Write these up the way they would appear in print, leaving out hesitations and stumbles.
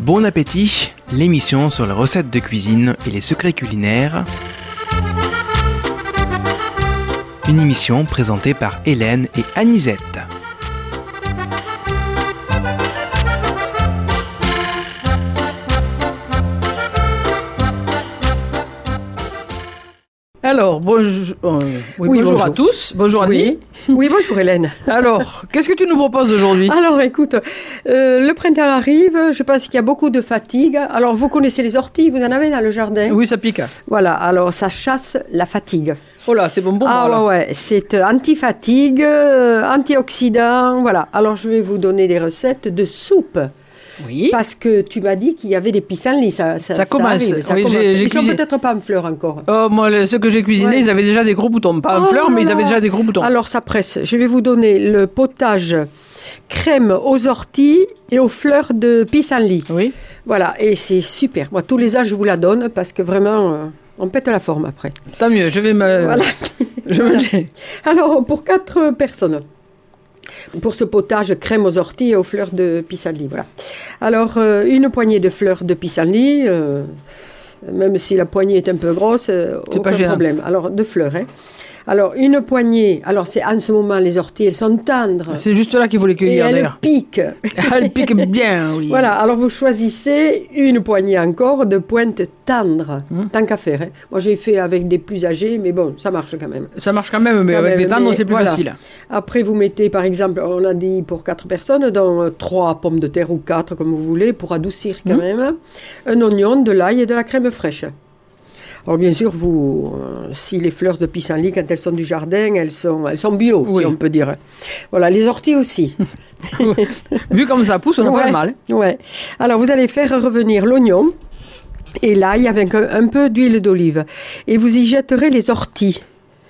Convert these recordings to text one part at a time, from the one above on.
Bon appétit, l'émission sur les recettes de cuisine et les secrets culinaires. Une émission présentée par Hélène et Anisette. Alors, bonjour à tous. Bonjour Annie. Oui, bonjour Hélène. Alors, qu'est-ce que tu nous proposes aujourd'hui? Alors, écoute, le printemps arrive, je pense qu'il y a beaucoup de fatigue. Alors, vous connaissez les orties, vous en avez dans le jardin? Oui, ça pique. Voilà, alors ça chasse la fatigue. Oh là, c'est bon pour moi. Ah ouais, c'est anti-fatigue, antioxydant, voilà. Alors, je vais vous donner des recettes de soupe. Oui. Parce que tu m'as dit qu'il y avait des pissenlits, ça commence. arrive, ça Oui, commence. Ils sont peut-être pas en fleurs encore. Oh, moi, ceux que j'ai cuisinés, ils avaient déjà des gros boutons. Pas en fleurs, mais ils avaient déjà des gros boutons. Alors, ça presse. Je vais vous donner le potage crème aux orties et aux fleurs de pissenlit. Oui. Voilà, et c'est super. Moi, tous les ans, je vous la donne parce que vraiment, on pète la forme après. Tant mieux, je vais me... Voilà. Je vais manger. Alors, pour 4 personnes, pour ce potage crème aux orties et aux fleurs de pissenlit, voilà. Alors, une poignée de fleurs de pissenlit, même si la poignée est un peu grosse, aucun problème. Alors, de fleurs, hein. Alors, une poignée, alors c'est en ce moment, les orties, elles sont tendres. C'est juste là qu'il faut les cueillir, et elles d'ailleurs. piquent. Elles piquent bien, oui. Voilà, alors vous choisissez une poignée encore de pointes tendres, tant qu'à faire. Hein. Moi, j'ai fait avec des plus âgés, mais bon, ça marche quand même. Ça marche quand même, mais avec des tendres, c'est plus facile. Après, vous mettez, par exemple, on a dit pour 4 personnes, dans 3 pommes de terre ou 4, comme vous voulez, pour adoucir quand même, un oignon, de l'ail et de la crème fraîche. Alors bien sûr, si les fleurs de pissenlit, quand elles sont du jardin, elles sont bio, si on peut dire. Voilà, les orties aussi. Vu comme ça pousse, on n'a pas de mal. Ouais. Alors vous allez faire revenir l'oignon et l'ail avec un peu d'huile d'olive. Et vous y jetterez les orties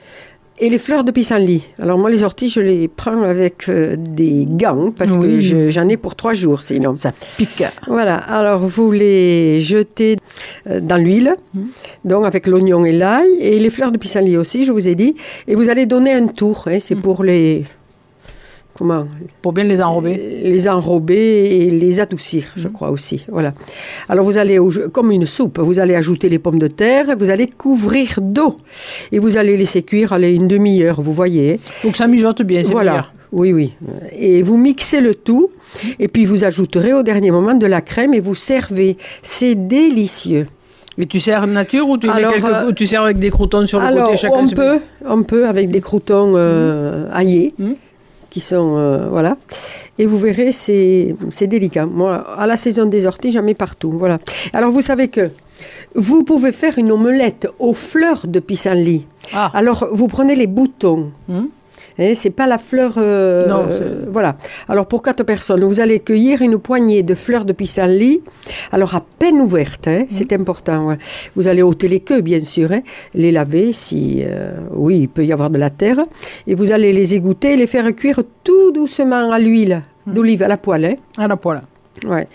et les fleurs de pissenlit. Alors moi, les orties, je les prends avec des gants parce que j'en ai pour 3 jours, sinon ça pique. Voilà, alors vous les jetez dans l'huile, donc avec l'oignon et l'ail, et les fleurs de pissenlit aussi, je vous ai dit, et vous allez donner un tour, hein, c'est pour les... Comment? Pour bien les enrober. Les enrober et les adoucir, je crois aussi. Voilà. Alors vous allez, comme une soupe, vous allez ajouter les pommes de terre, vous allez couvrir d'eau et vous allez laisser cuire une demi-heure, vous voyez. Donc ça mijote bien, c'est voilà. meilleur. Oui. Et vous mixez le tout et puis vous ajouterez au dernier moment de la crème et vous servez. C'est délicieux. Et tu sers nature ou tu sers avec des croûtons sur le côté chacun? On peut avec des croûtons aillés. Qui sont, voilà. Et vous verrez, c'est délicat. Moi, à la saison des orties, j'en mets partout, voilà. Alors, vous savez que vous pouvez faire une omelette aux fleurs de pissenlit. Ah. Alors, vous prenez les boutons. Hein, c'est pas la fleur... voilà. Alors, pour 4 personnes, vous allez cueillir une poignée de fleurs de pissenlit. Alors, à peine ouvertes, hein, c'est important. Ouais. Vous allez ôter les queues, bien sûr. Hein, les laver, si... oui, il peut y avoir de la terre. Et vous allez les égoutter et les faire cuire tout doucement à l'huile d'olive, à la poêle. Hein. À la poêle. Ouais.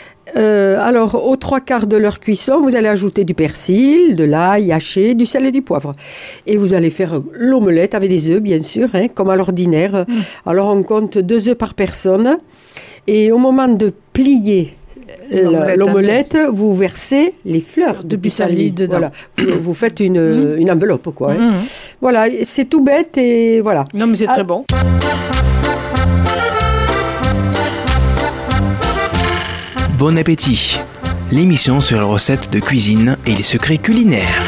Alors, aux 3/4 de leur cuisson, vous allez ajouter du persil, de l'ail haché, du sel et du poivre. Et vous allez faire l'omelette avec des œufs, bien sûr, hein, comme à l'ordinaire. Alors, on compte 2 œufs par personne. Et au moment de plier l'omelette, vous versez les fleurs de pissenlit dedans. Voilà. Vous faites une enveloppe, quoi. Hein. Voilà, c'est tout bête et voilà. Non, mais c'est très bon. Bon appétit, l'émission sur les recettes de cuisine et les secrets culinaires.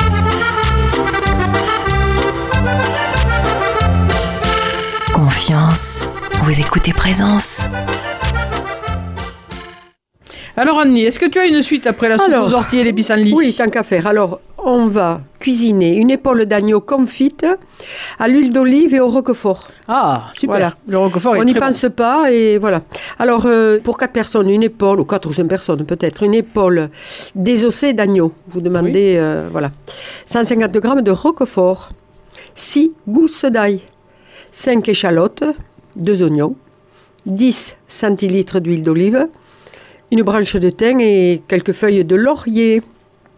Confiance, vous écoutez Présence. Alors Annie, est-ce que tu as une suite après la soupe aux orties et les pissenlits? Oui, tant qu'à faire. Alors, on va cuisiner une épaule d'agneau confite à l'huile d'olive et au roquefort. Ah, super. Voilà. Le roquefort est on n'y très pense pas et voilà. Alors, pour 4 personnes, une épaule, ou 4 ou 5 personnes peut-être, une épaule désossée d'agneau. Vous demandez, voilà. 150 g de roquefort, 6 gousses d'ail, 5 échalotes, 2 oignons, 10 centilitres d'huile d'olive, une branche de thym et quelques feuilles de laurier.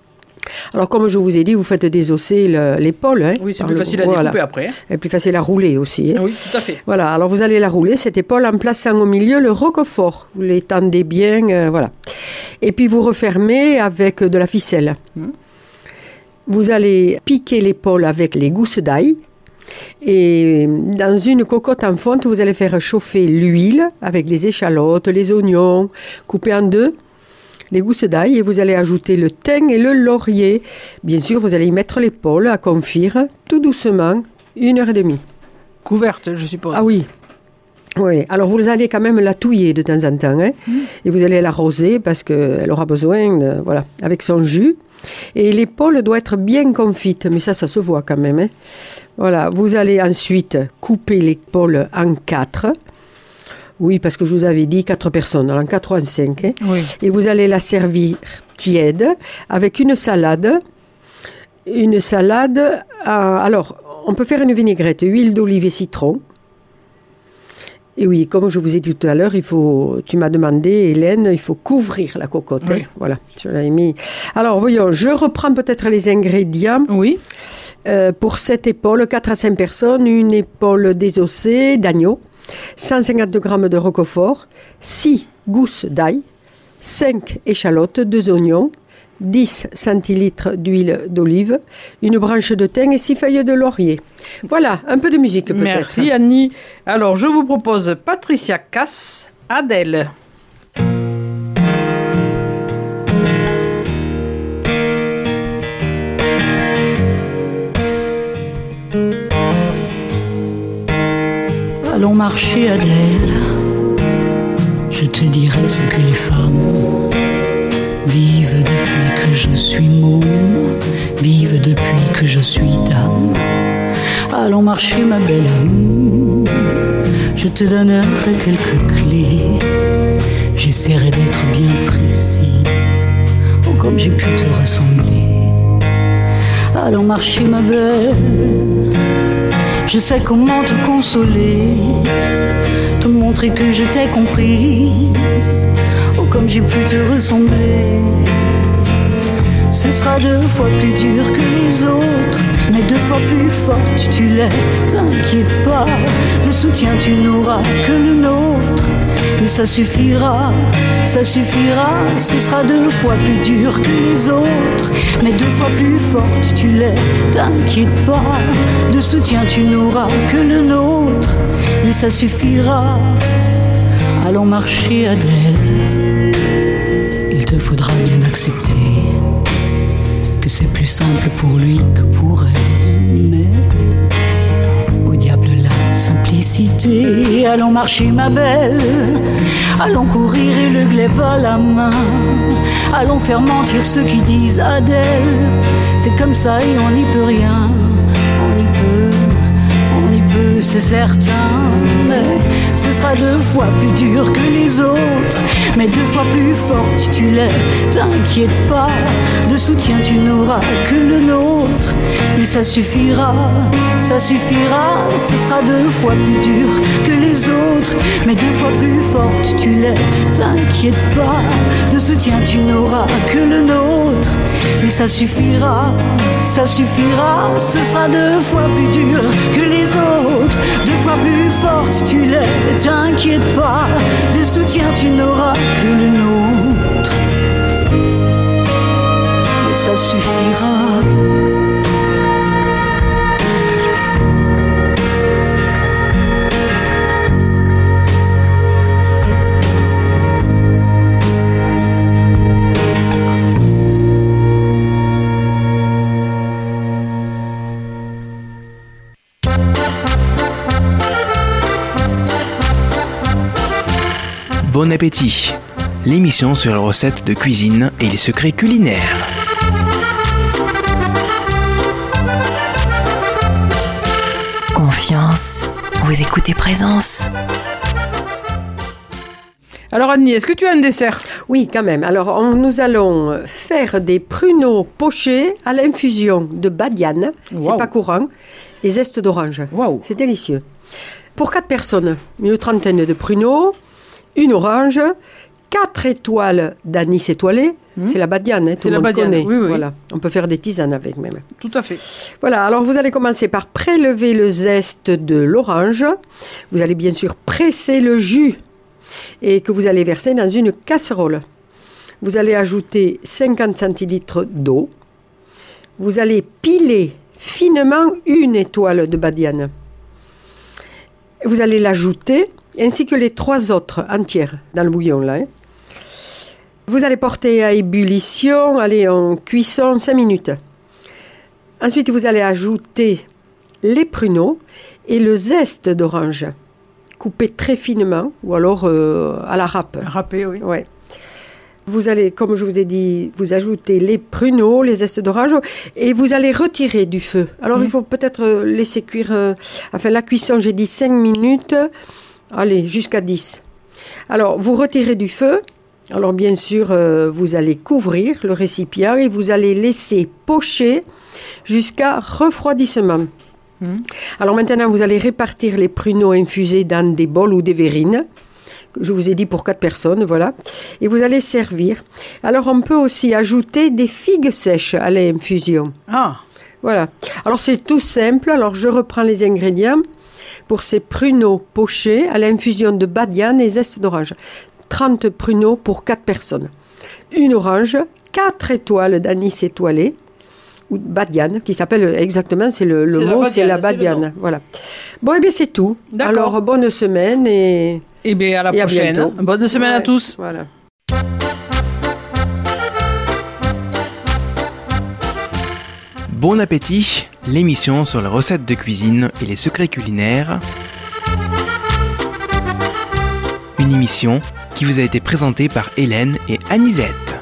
Alors, comme je vous ai dit, vous faites désosser l'épaule. Hein, oui, c'est plus facile à découper après. Et plus facile à rouler aussi. Hein. Oui, tout à fait. Voilà, alors vous allez la rouler, cette épaule, en plaçant au milieu le roquefort. Vous l'étendez bien, voilà. Et puis vous refermez avec de la ficelle. Vous allez piquer l'épaule avec les gousses d'ail. Et dans une cocotte en fonte, vous allez faire chauffer l'huile avec les échalotes, les oignons, coupés en deux. Les gousses d'ail et vous allez ajouter le thym et le laurier. Bien sûr, vous allez y mettre l'épaule à confire tout doucement, 1h30. Couverte, je suppose. Ah oui. Oui, alors vous allez quand même la touiller de temps en temps. Hein, et vous allez l'arroser parce qu'elle aura besoin, voilà, avec son jus. Et l'épaule doit être bien confite, mais ça se voit quand même. Hein. Voilà, vous allez ensuite couper l'épaule en 4. Oui, parce que je vous avais dit 4 personnes, alors en 4 ou en 5. Hein. Oui. Et vous allez la servir tiède avec une salade. Une salade, alors on peut faire une vinaigrette, huile d'olive et citron. Et oui, comme je vous ai dit tout à l'heure, tu m'as demandé, Hélène, il faut couvrir la cocotte. Oui. Hein. Voilà, je l'ai mis. Alors voyons, je reprends peut-être les ingrédients. Oui. Pour cette épaule, 4 à 5 personnes, une épaule désossée d'agneau. 150 g de roquefort, 6 gousses d'ail, 5 échalotes, 2 oignons, 10 centilitres d'huile d'olive, une branche de thym et 6 feuilles de laurier. Voilà, un peu de musique peut-être. Merci Annie. Alors je vous propose Patricia Cass, Adèle. Allons marcher, Adèle, je te dirai ce que les femmes vivent depuis que je suis môme, vivent depuis que je suis dame. Allons marcher, ma belle amie, je te donnerai quelques clés, j'essaierai d'être bien précise, oh comme j'ai pu te ressembler. Allons marcher, ma belle, je sais comment te consoler, te montrer que je t'ai comprise, oh comme j'ai pu te ressembler. Ce sera 2 fois plus dur que les autres, mais 2 fois plus forte tu l'es, t'inquiète pas, de soutien tu n'auras que le nôtre. Mais ça suffira, ce sera 2 fois plus dur que les autres, mais 2 fois plus forte tu l'es, t'inquiète pas, de soutien tu n'auras que le nôtre, mais ça suffira. Allons marcher, Adèle, il te faudra bien accepter que c'est plus simple pour lui que pour elle, mais au diable la simplicité. Allons marcher, ma belle, allons courir et le glaive à la main, allons faire mentir ceux qui disent Adèle, c'est comme ça et on n'y peut rien, on y peut, c'est certain, mais ce sera 2 fois plus dur que les autres, mais 2 fois plus forte tu l'es, t'inquiète pas, de soutien tu n'auras que le nôtre, mais ça suffira, ce sera 2 fois plus dur que les autres, mais 2 fois plus forte tu l'es, t'inquiète pas, de soutien tu n'auras que le nôtre, mais ça suffira, ce sera 2 fois plus dur que les autres, 2 fois plus forte tu l'es, t'inquiète pas, de soutien tu n'auras que le nôtre, mais ça suffira. Bon appétit, l'émission sur les recettes de cuisine et les secrets culinaires. Confiance, vous écoutez Présence. Alors Annie, est-ce que tu as un dessert? Oui, quand même. Alors, nous allons faire des pruneaux pochés à l'infusion de badiane. Wow. C'est pas courant. Et zeste d'orange. Wow. C'est délicieux. Pour 4 personnes, une trentaine de pruneaux, une orange, 4 étoiles d'anis étoilé. C'est la badiane, tout le monde connaît. Oui. Voilà. On peut faire des tisanes avec même. Tout à fait. Voilà, alors vous allez commencer par prélever le zeste de l'orange. Vous allez bien sûr presser le jus et que vous allez verser dans une casserole. Vous allez ajouter 50 centilitres d'eau. Vous allez piler finement une étoile de badiane. Vous allez l'ajouter, ainsi que les 3 autres entières dans le bouillon là. Vous allez porter à ébullition, en cuisson 5 minutes. Ensuite, vous allez ajouter les pruneaux et le zeste d'orange, coupé très finement, ou alors à la râpe. Râpé, oui. Ouais. Vous allez, comme je vous ai dit, vous ajoutez les pruneaux, les zestes d'orange, et vous allez retirer du feu. Alors, il faut peut-être laisser cuire... la cuisson, j'ai dit 5 minutes. Allez, jusqu'à 10. Alors, vous retirez du feu. Alors, bien sûr, vous allez couvrir le récipient et vous allez laisser pocher jusqu'à refroidissement. Alors, maintenant, vous allez répartir les pruneaux infusés dans des bols ou des verrines. Je vous ai dit pour 4 personnes, voilà. Et vous allez servir. Alors, on peut aussi ajouter des figues sèches à l'infusion. Ah. Voilà. Alors, c'est tout simple. Alors, je reprends les ingrédients pour ces pruneaux pochés à l'infusion de badiane et zeste d'orange. 30 pruneaux pour 4 personnes. Une orange, 4 étoiles d'anis étoilé, ou badiane, qui s'appelle exactement, c'est le mot, c'est la badiane. Voilà. Bon, et bien c'est tout. D'accord. Alors, bonne semaine et bien à la prochaine. À bonne semaine à tous. Voilà. Bon appétit, l'émission sur les recettes de cuisine et les secrets culinaires. Une émission qui vous a été présentée par Hélène et Anisette.